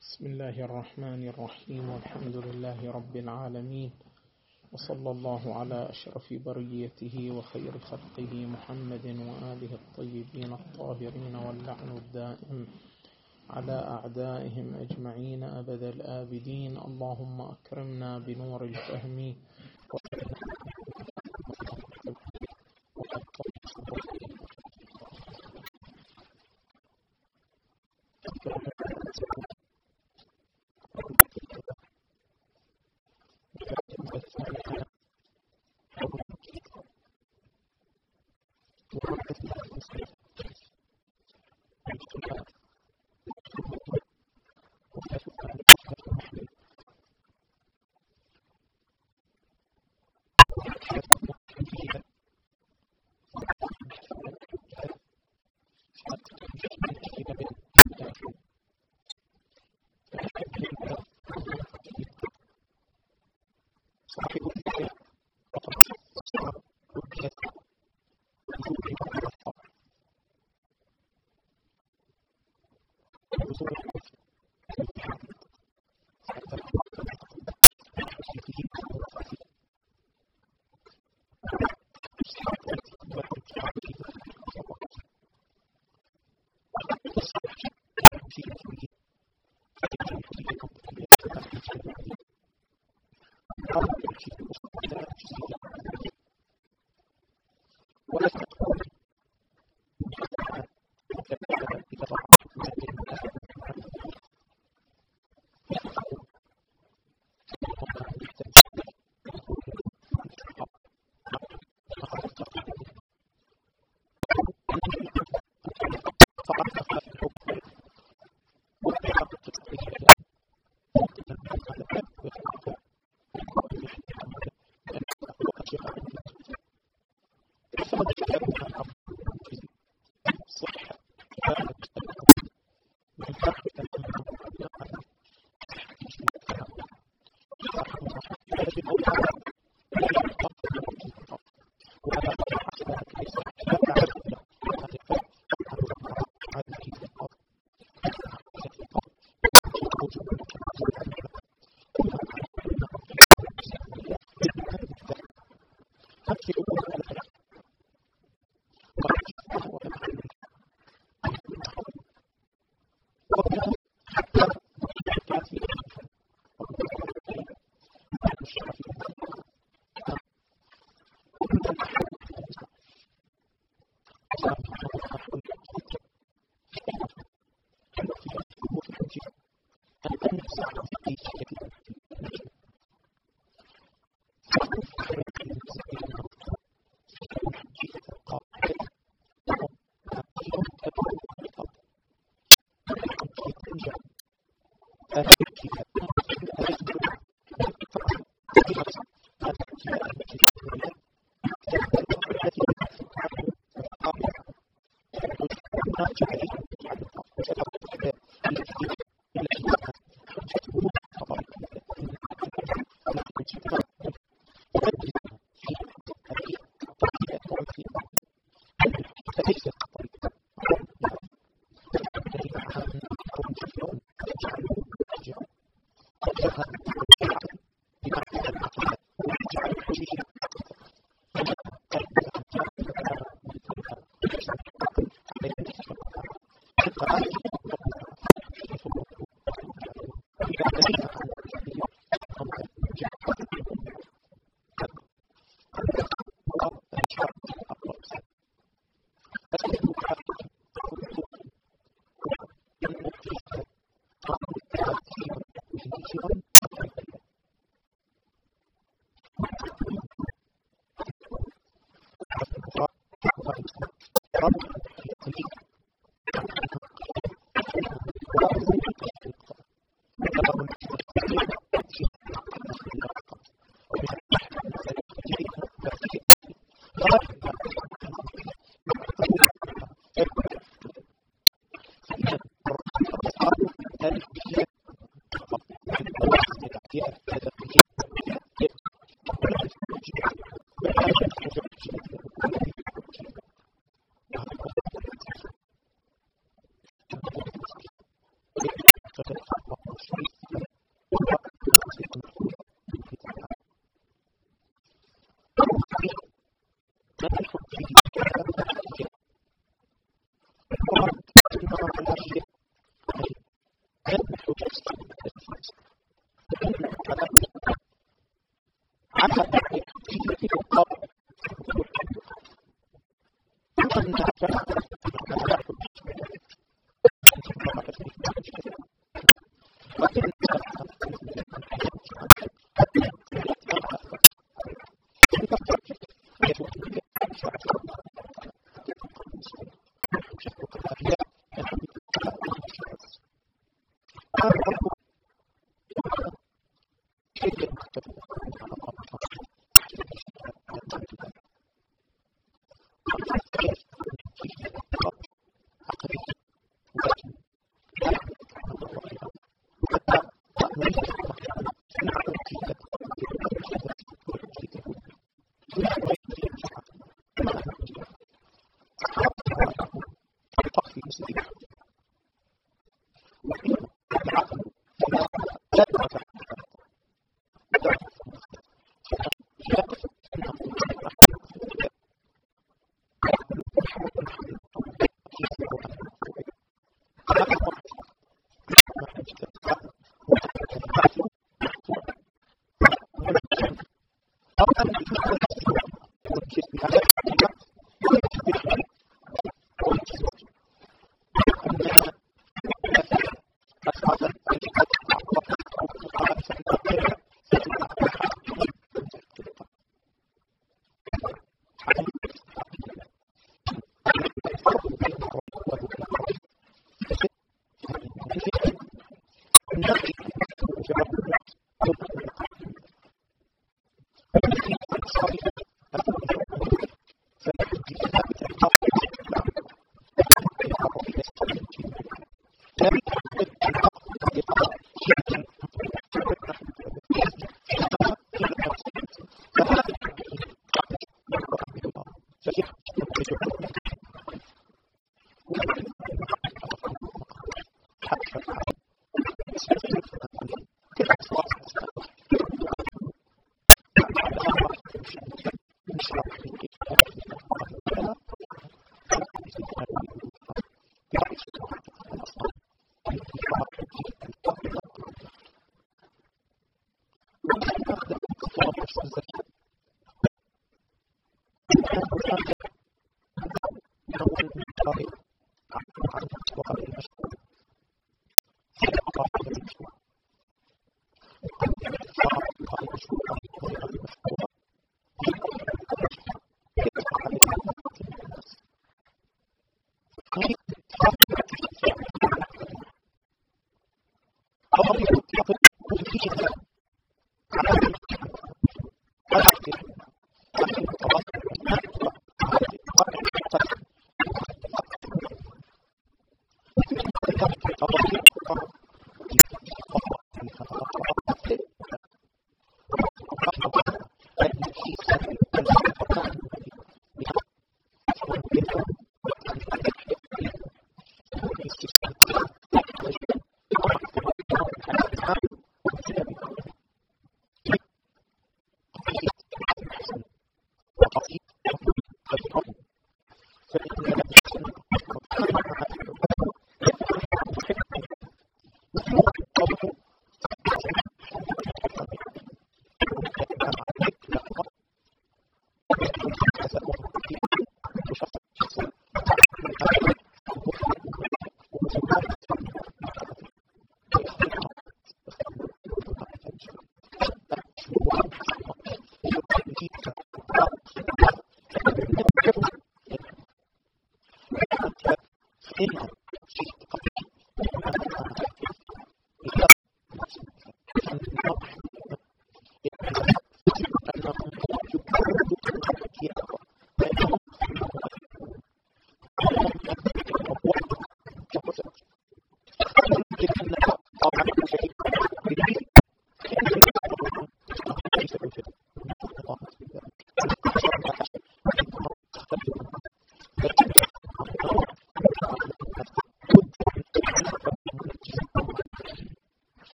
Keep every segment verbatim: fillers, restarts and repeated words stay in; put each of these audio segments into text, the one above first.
بسم الله الرحمن الرحيم، والحمد لله رب العالمين، وصلى الله على أشرف بريته وخير خلقه محمد وآله الطيبين الطاهرين، واللعن الدائم على أعدائهم أجمعين أبد الآبدين. اللهم أكرمنا بنور الفهم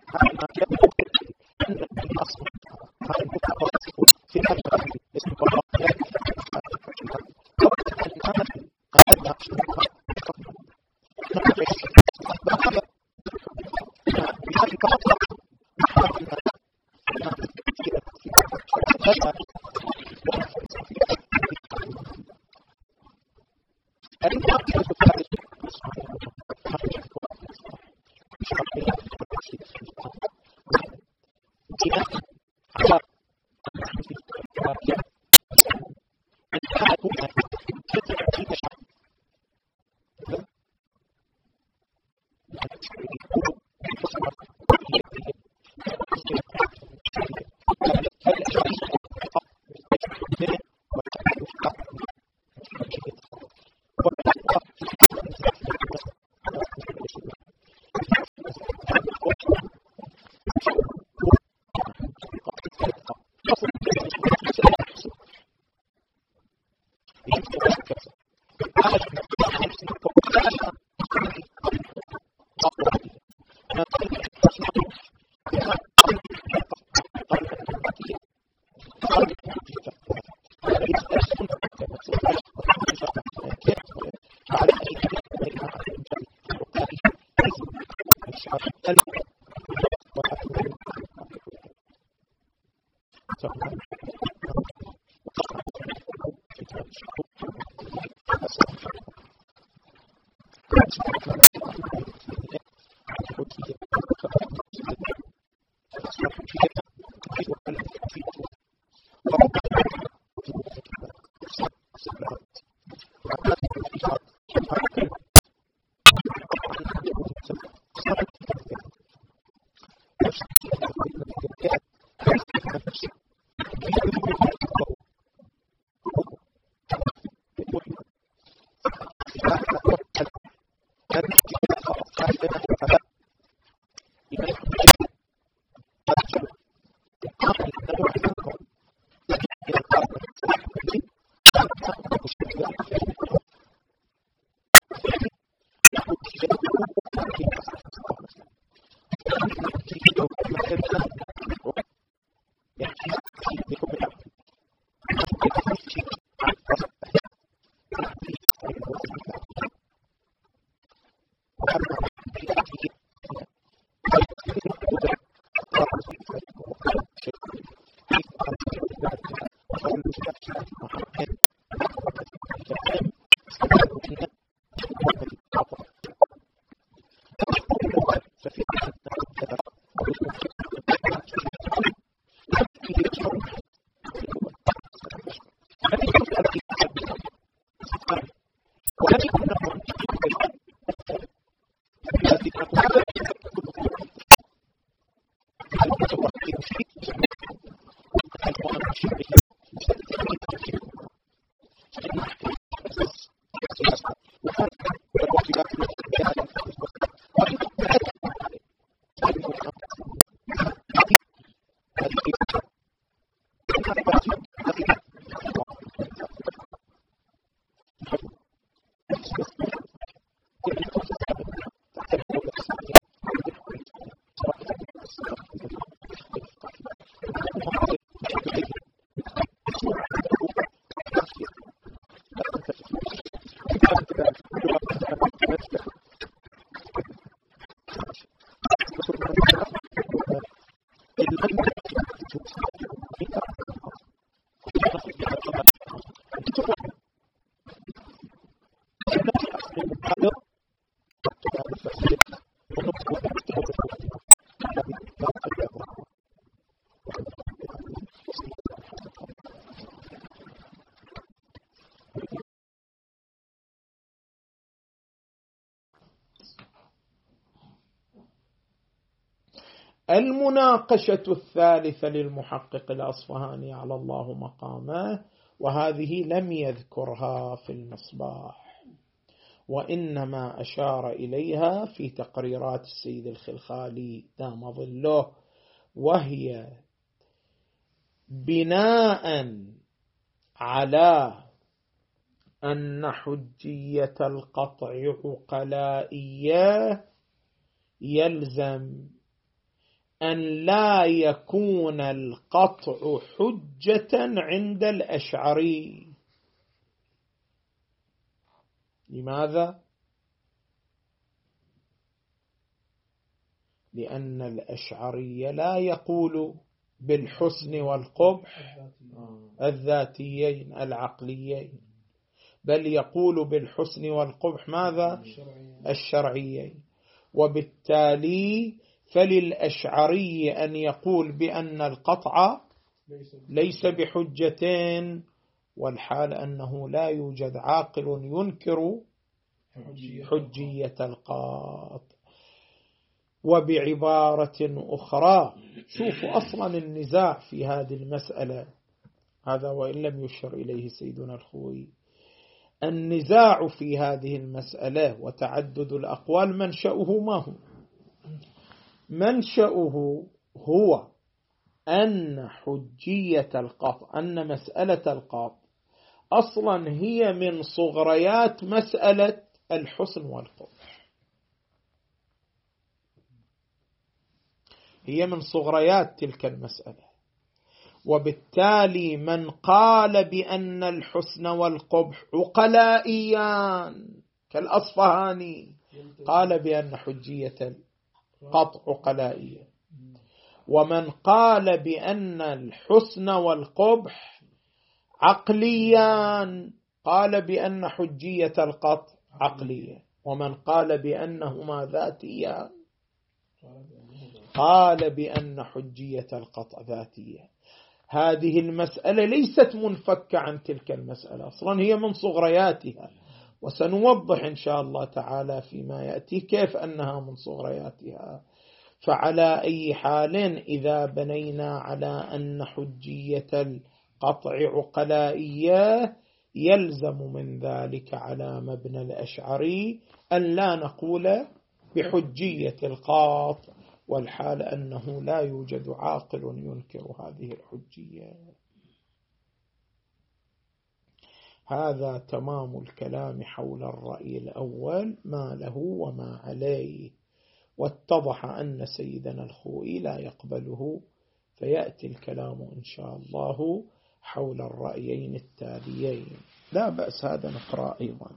المناقشة الثالثة للمحقق الأصفهاني على الله مقامه، وهذه لم يذكرها في المصباح وإنما أشار إليها في تقريرات السيد الخلخالي دام ظله، وهي بناء على أن حجية القطع عقلائية يلزم أن لا يكون القطع حجة عند الأشعري. لماذا؟ لأن الأشعري لا يقول بالحسن والقبح الذاتيين العقليين، بل يقول بالحسن والقبح ماذا؟ الشرعيين. وبالتالي فللأشعري أن يقول بأن القطع ليس بحجتين، والحال أنه لا يوجد عاقل ينكر حجية القطع. وبعبارة أخرى، شوفوا أصلا النزاع في هذه المسألة، هذا وإن لم يشر إليه سيدنا الخوئي، النزاع في هذه المسألة وتعدد الأقوال منشأه ما هو؟ منشأه هو أن حجية القطع، أن مسألة القطع أصلا هي من صغريات مسألة الحسن والقبح، هي من صغريات تلك المسألة. وبالتالي من قال بأن الحسن والقبح عقلائيان كالأصفهاني قال بأن حجية القطع عقلائية، ومن قال بأن الحسن والقبح عقليان قال بأن حجية القطع عقلية، ومن قال بأنهما ذاتيان قال بأن حجية القطع ذاتية. هذه المسألة ليست منفكة عن تلك المسألة، أصلا هي من صغرياتها، وسنوضح إن شاء الله تعالى فيما يأتي كيف أنها من صغرياتها. فعلى أي حال إذا بنينا على أن حجية القطع عقلائية يلزم من ذلك على مبنى الأشعري أن لا نقول بحجية القطع، والحال أنه لا يوجد عاقل ينكر هذه الحجية. هذا تمام الكلام حول الرأي الأول، ما له وما عليه. واتضح أن سيدنا الخوئي لا يقبله، فيأتي الكلام إن شاء الله حول الرأيين التاليين. لا بأس، هذا نقرأ أيضا.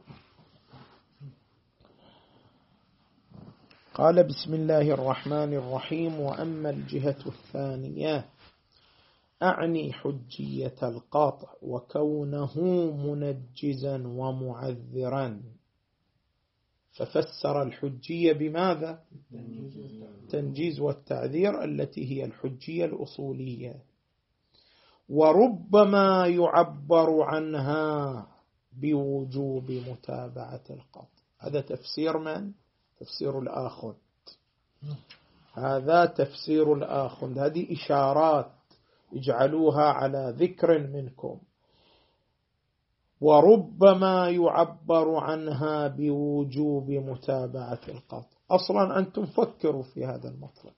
قال بسم الله الرحمن الرحيم: وأما الجهة الثانية، أعني حجية القطع وكونه منجزا ومعذرا. ففسر الحجية بماذا؟ تنجيز والتعذير التي هي الحجية الأصولية. وربما يعبر عنها بوجوب متابعة القطع. هذا تفسير من؟ تفسير الآخذ. هذا تفسير الآخذ، هذه إشارات اجعلوها على ذكر منكم. وربما يعبر عنها بوجوب متابعة القطع. أصلا أنتم فكروا في هذا المطلب.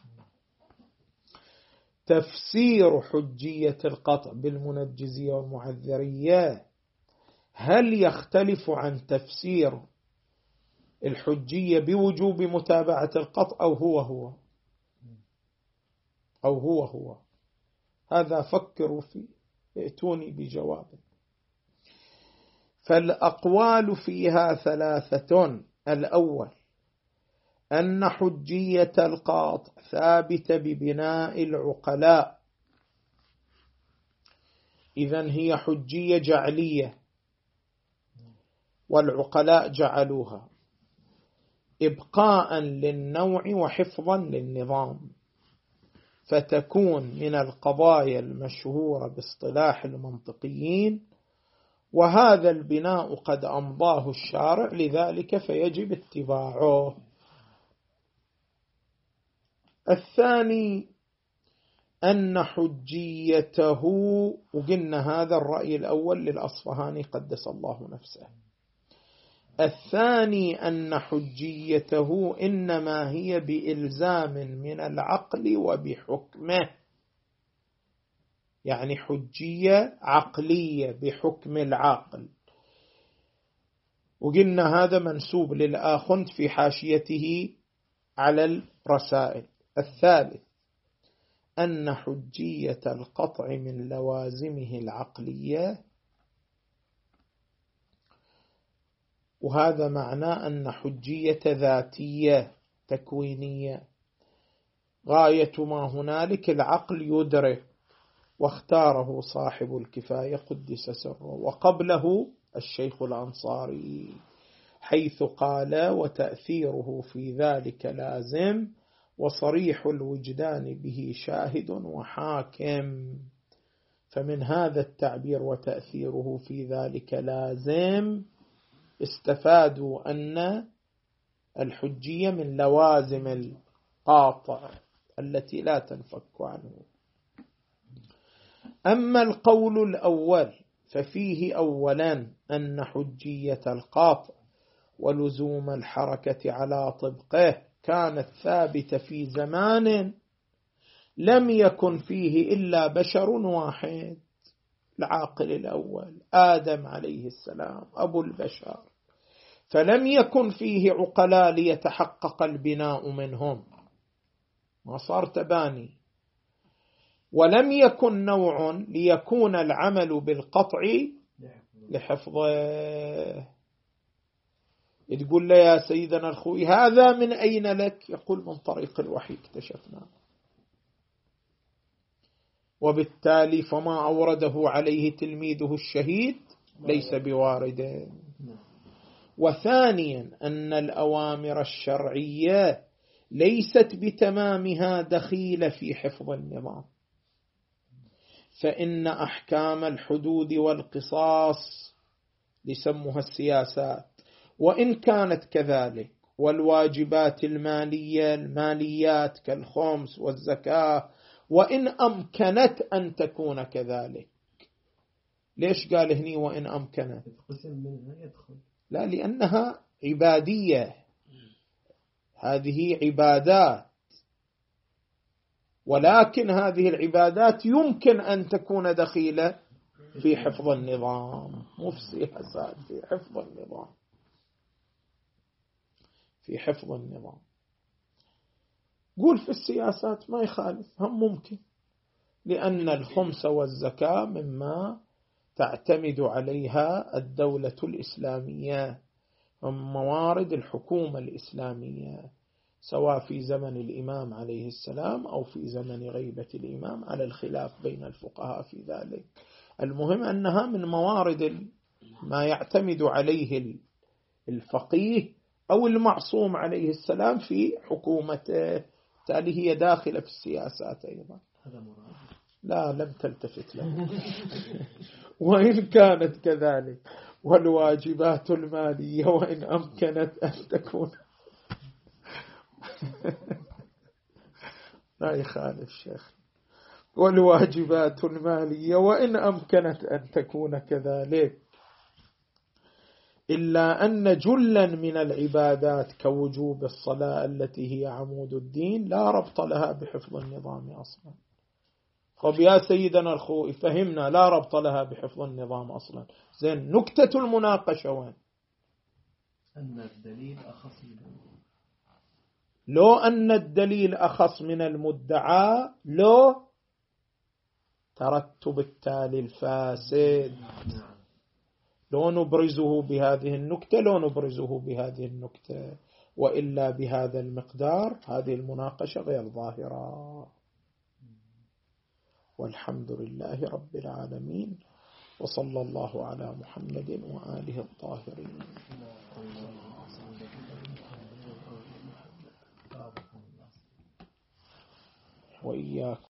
تفسير حجية القطع بالمنجزية والمعذرية هل يختلف عن تفسير الحجية بوجوب متابعة القطع أو هو هو أو هو هو هذا فكروا فيه، ائتوني بجواب. فالأقوال فيها ثلاثة. الأول أن حجية القطع ثابتة ببناء العقلاء، إذن هي حجية جعلية والعقلاء جعلوها إبقاء للنوع وحفظا للنظام، فتكون من القضايا المشهورة باصطلاح المنطقيين، وهذا البناء قد أمضاه الشارع لذلك فيجب اتباعه. الثاني أن حجيته، وقلنا هذا الرأي الأول للأصفهاني قدس الله نفسه. الثاني أن حجيته إنما هي بإلزام من العقل وبحكمه، يعني حجية عقلية بحكم العقل. وقلنا هذا منسوب للآخند في حاشيته على الرسائل. الثالث أن حجية القطع من لوازمه العقلية، وهذا معناه أن حجية ذاتية تكوينية، غاية ما هنالك العقل يدرك، واختاره صاحب الكفاية قدس سره، وقبله الشيخ الأنصاري، حيث قال: وتأثيره في ذلك لازم، وصريح الوجدان به شاهد وحاكم. فمن هذا التعبير وتأثيره في ذلك لازم استفادوا أن الحجية من لوازم القاطع التي لا تنفك عنه. أما القول الأول ففيه أولا أن حجية القاطع ولزوم الحركة على طبقه كانت ثابتة في زمان لم يكن فيه إلا بشر واحد، العاقل الأول آدم عليه السلام أبو البشر، فلم يكن فيه عقلاء ليتحقق البناء منهم، ما صار تباني، ولم يكن نوع ليكون العمل بالقطع لحفظه. تقول له يا سيدنا الخوي هذا من أين لك؟ يقول من طريق الوحي اكتشفنا، وبالتالي فما أورده عليه تلميذه الشهيد ليس بوارد. وثانيا أن الأوامر الشرعية ليست بتمامها دخيلة في حفظ النظام، فإن أحكام الحدود والقصاص يسموها السياسات وإن كانت كذلك، والواجبات المالية الماليات كالخمس والزكاة وإن أمكنت أن تكون كذلك. ليش قال هني وإن أمكنت؟ لا، لأنها عبادية، هذه عبادات، ولكن هذه العبادات يمكن أن تكون دخيلة في حفظ النظام، مو في السياسات، في حفظ النظام، في حفظ النظام. قول في السياسات ما يخالف، هم ممكن، لأن الخمس والزكاة مما تعتمد عليها الدولة الإسلامية، هم موارد الحكومة الإسلامية، سواء في زمن الإمام عليه السلام أو في زمن غيبة الإمام، على الخلاف بين الفقهاء في ذلك. المهم أنها من موارد ما يعتمد عليه الفقيه أو المعصوم عليه السلام في حكومته، تالي هي داخلة في السياسات أيضا. لا، لم تلتفت له. وإن كانت كذلك، والواجبات المالية وإن أمكنت أن تكون لا يخالف شيخ، والواجبات المالية وإن أمكنت أن تكون كذلك، إلا أن جلا من العبادات كوجوب الصلاة التي هي عمود الدين لا ربط لها بحفظ النظام أصلا. طب يا سيدنا الخوي فهمنا لا ربط لها بحفظ النظام أصلا، زين نكتة المناقشة وين؟ أن الدليل أخص من المدعى. لو أن الدليل أخص من المدعى لو ترتب التالي الفاسد، لو نبرزه بهذه النكتة لو نبرزه بهذه النكتة، وإلا بهذا المقدار هذه المناقشة غير ظاهرة. والحمد لله رب العالمين، وصلى الله على محمد وآله الطاهرين. وإياكم.